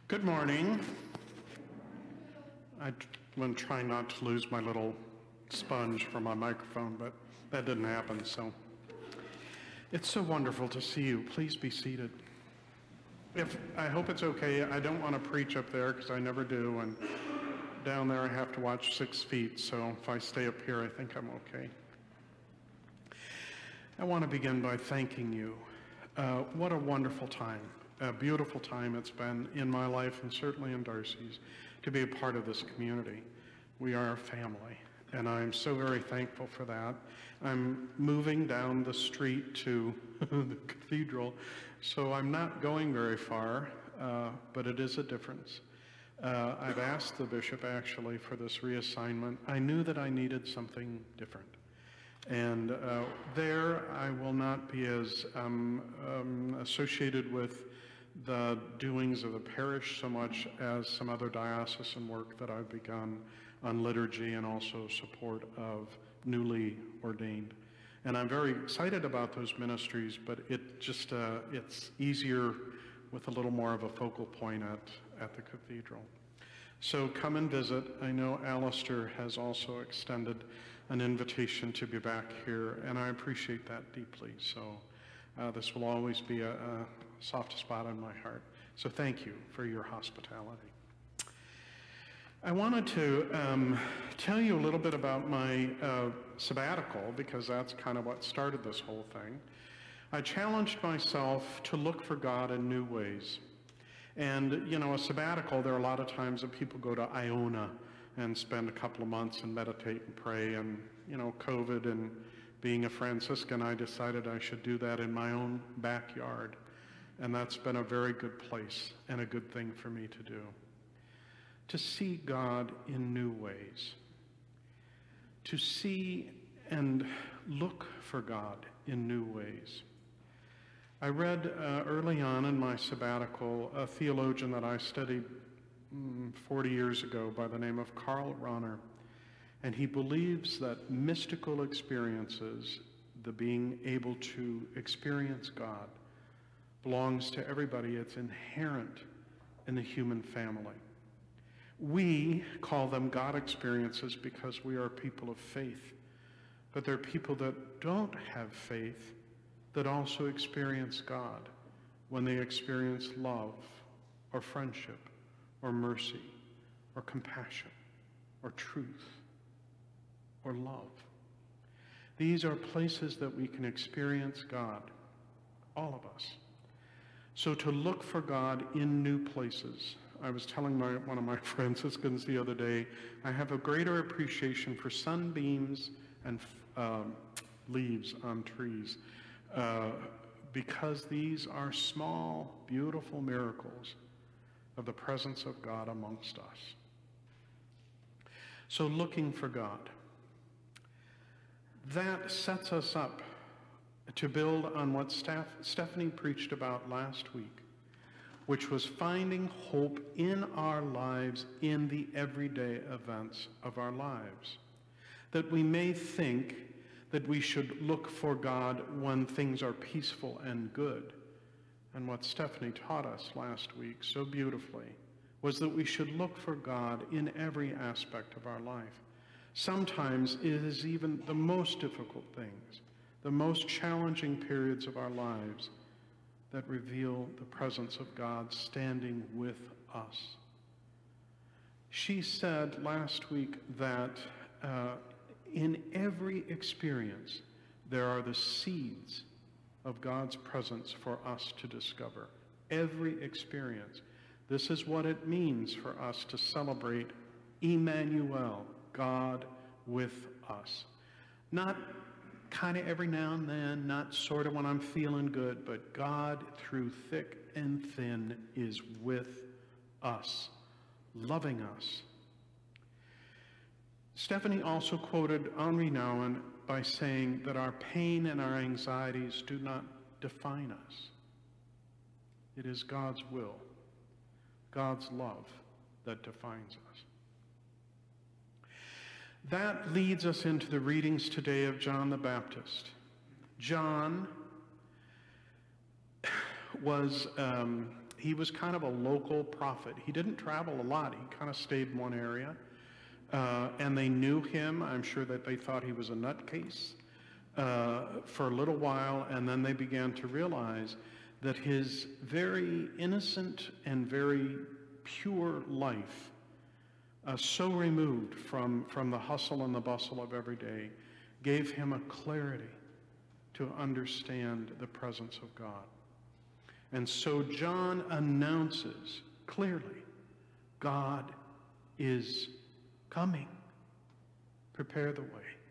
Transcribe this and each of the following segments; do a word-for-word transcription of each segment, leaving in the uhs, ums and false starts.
Good morning. I'm trying not to lose my little sponge for my microphone, but that didn't happen, so. It's so wonderful to see you. Please be seated. If I hope it's okay, I don't want to preach up there because I never do, and down there I have to watch six feet, so if I stay up here, I think I'm okay. I want to begin by thanking you. Uh, what a wonderful time. A beautiful time it's been in my life and certainly in Darcy's to be a part of this community. We are a family, and I'm so very thankful for that. I'm moving down the street to the cathedral, so I'm not going very far, uh, but it is a difference. Uh, I've asked the bishop actually for this reassignment. I knew that I needed something different. And uh, there I will not be as um, um, associated with the doings of the parish so much as some other diocesan work that I've begun on liturgy and also support of newly ordained. And I'm very excited about those ministries, but it just, uh, it's easier with a little more of a focal point at, at the cathedral. So come and visit. I know Alistair has also extended an invitation to be back here, and I appreciate that deeply. So uh, this will always be a, a soft spot in my heart. So thank you for your hospitality. I wanted to um, tell you a little bit about my uh, sabbatical, because that's kind of what started this whole thing. I challenged myself to look for God in new ways. And, you know, a sabbatical, there are a lot of times that people go to Iona and spend a couple of months and meditate and pray. And, you know, COVID and being a Franciscan, I decided I should do that in my own backyard. And that's been a very good place and a good thing for me to do. To see God in new ways. To see and look for God in new ways. I read uh, early on in my sabbatical a theologian that I studied mm, forty years ago by the name of Karl Rahner, and he believes that mystical experiences, the being able to experience God, belongs to everybody. It's inherent in the human family. We call them God experiences because we are people of faith, but there are people that don't have faith that also experience God when they experience love or friendship or mercy or compassion or truth or love. These are places that we can experience God, all of us. So to look for God in new places. I was telling my, one of my Franciscans the other day, I have a greater appreciation for sunbeams and um, leaves on trees. Uh, because these are small, beautiful miracles of the presence of God amongst us. So looking for God. That sets us up to build on what Steph Stephanie preached about last week, which was finding hope in our lives in the everyday events of our lives. That we may think that we should look for God when things are peaceful and good. And what Stephanie taught us last week so beautifully was that we should look for God in every aspect of our life. Sometimes it is even the most difficult things, the most challenging periods of our lives that reveal the presence of God standing with us. She said last week that uh, in every experience, there are the seeds of God's presence for us to discover. Every experience. This is what it means for us to celebrate Emmanuel, God with us. Not kind of every now and then, not sort of when I'm feeling good, but God through thick and thin is with us, loving us. Stephanie also quoted Henri Nouwen by saying that our pain and our anxieties do not define us. It is God's will, God's love that defines us. That leads us into the readings today of John the Baptist. John was, um, he he was kind of a local prophet. He didn't travel a lot. He kind of stayed in one area. Uh, and they knew him. I'm sure that they thought he was a nutcase uh, for a little while, and then they began to realize that his very innocent and very pure life, uh, so removed from, from the hustle and the bustle of every day, gave him a clarity to understand the presence of God. And so John announces clearly, God is coming. Prepare the way.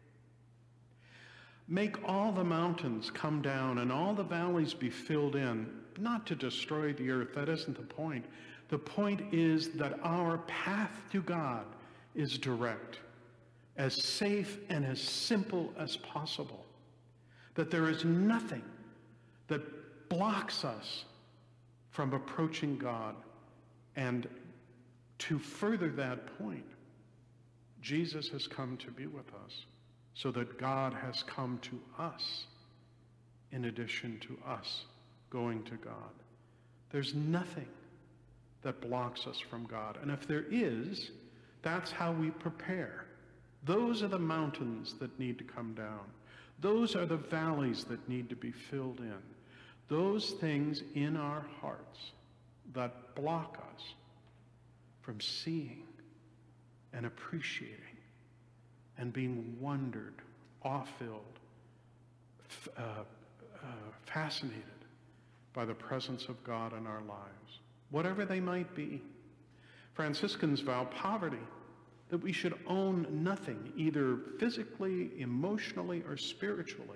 Make all the mountains come down and all the valleys be filled in, not to destroy the earth. That isn't the point. The point is that our path to God is direct, as safe and as simple as possible. That there is nothing that blocks us from approaching God. And to further that point, Jesus has come to be with us, so that God has come to us in addition to us going to God. There's nothing that blocks us from God. And if there is, that's how we prepare. Those are the mountains that need to come down. Those are the valleys that need to be filled in. Those things in our hearts that block us from seeing and appreciating and being wondered, awe-filled, uh, uh, fascinated by the presence of God in our lives, whatever they might be. Franciscans vow poverty, that we should own nothing, either physically, emotionally, or spiritually,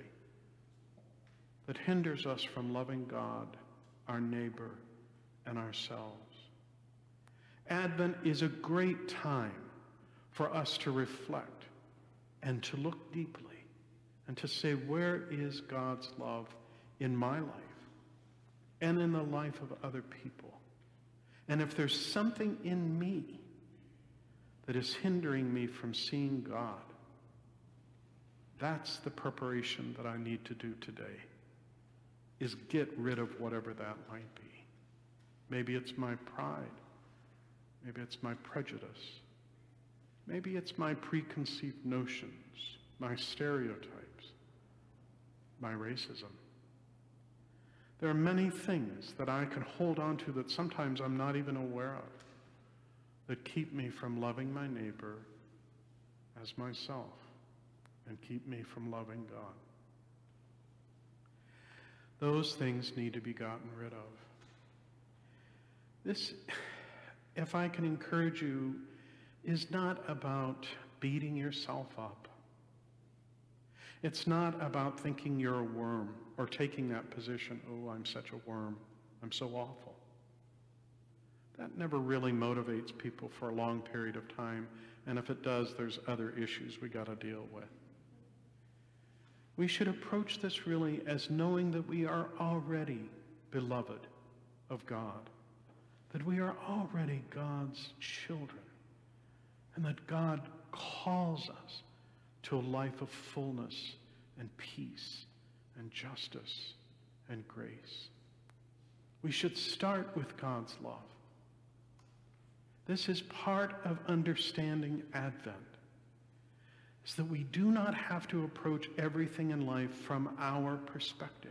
that hinders us from loving God, our neighbor, and ourselves. Advent is a great time for us to reflect and to look deeply and to say, where is God's love in my life and in the life of other people? And if there's something in me that is hindering me from seeing God, that's the preparation that I need to do today, is get rid of whatever that might be. Maybe it's my pride. Maybe it's my prejudice. Maybe it's my preconceived notions, my stereotypes, my racism. There are many things that I can hold on to that sometimes I'm not even aware of, that keep me from loving my neighbor as myself and keep me from loving God. Those things need to be gotten rid of. This, if I can encourage you, is not about beating yourself up. It's not about thinking you're a worm or taking that position, oh, I'm such a worm, I'm so awful. That never really motivates people for a long period of time, and if it does, there's other issues we got to deal with. We should approach this really as knowing that we are already beloved of God, that we are already God's children, and that God calls us to a life of fullness and peace and justice and grace. We should start with God's love. This is part of understanding Advent, is that we do not have to approach everything in life from our perspective.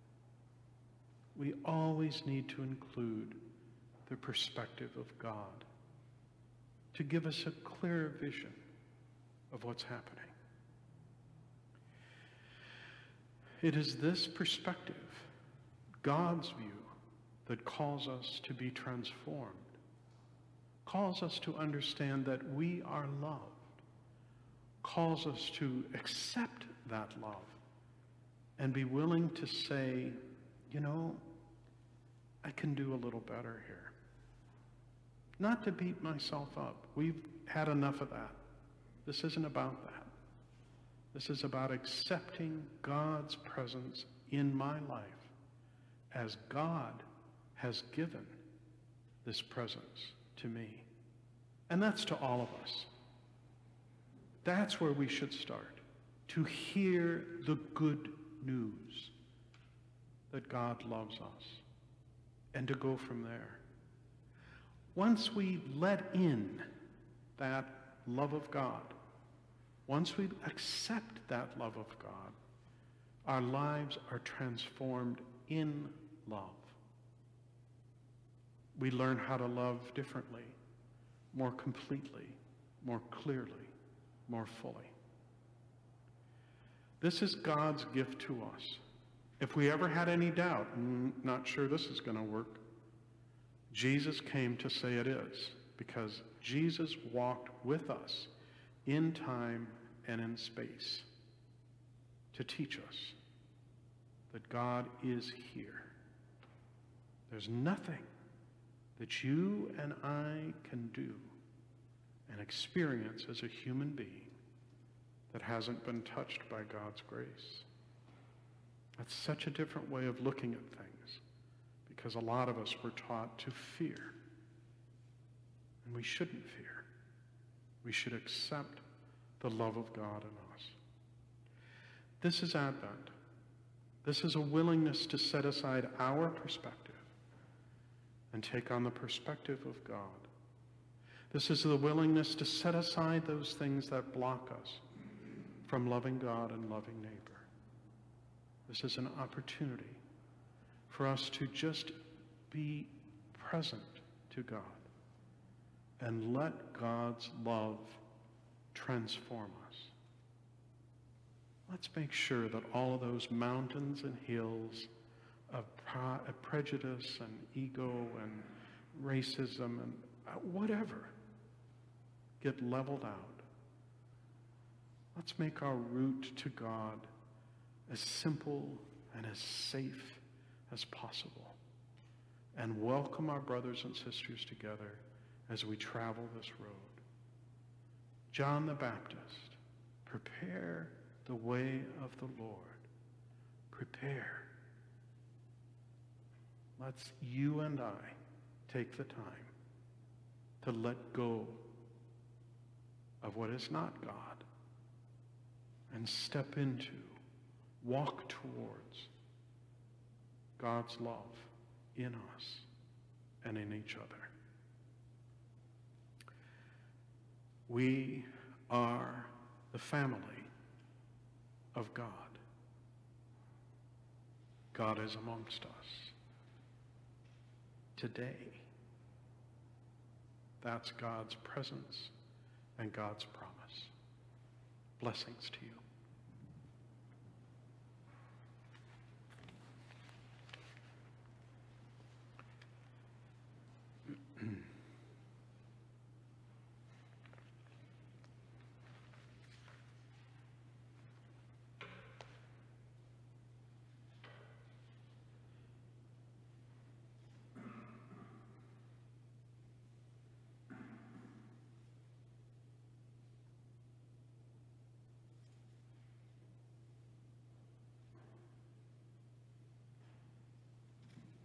We always need to include the perspective of God to give us a clear vision of what's happening. It is this perspective, God's view, that calls us to be transformed, calls us to understand that we are loved, calls us to accept that love and be willing to say, you know, I can do a little better here. Not to beat myself up. We've had enough of that. This isn't about that. This is about accepting God's presence in my life as God has given this presence to me. And that's to all of us. That's where we should start, to hear the good news that God loves us and to go from there. Once we let in that love of God, once we accept that love of God, our lives are transformed in love. We learn how to love differently, more completely, more clearly, more fully. This is God's gift to us. If we ever had any doubt, mm, not sure this is going to work, Jesus came to say it is, because Jesus walked with us in time and in space to teach us that God is here. There's nothing that you and I can do and experience as a human being that hasn't been touched by God's grace. That's such a different way of looking at things, because a lot of us were taught to fear. And we shouldn't fear. We should accept the love of God in us. This is Advent. This is a willingness to set aside our perspective and take on the perspective of God. This is the willingness to set aside those things that block us from loving God and loving neighbor. This is an opportunity for us to just be present to God and let God's love transform us. Let's make sure that all of those mountains and hills of pre- prejudice and ego and racism and whatever get leveled out. Let's make our route to God as simple and as safe as possible, and welcome our brothers and sisters together as we travel this road. John the Baptist, prepare the way of the Lord. Prepare. Let's, you and I, take the time to let go of what is not God and step into, walk towards God's love in us and in each other. We are the family of God. God is amongst us today. That's God's presence and God's promise. Blessings to you.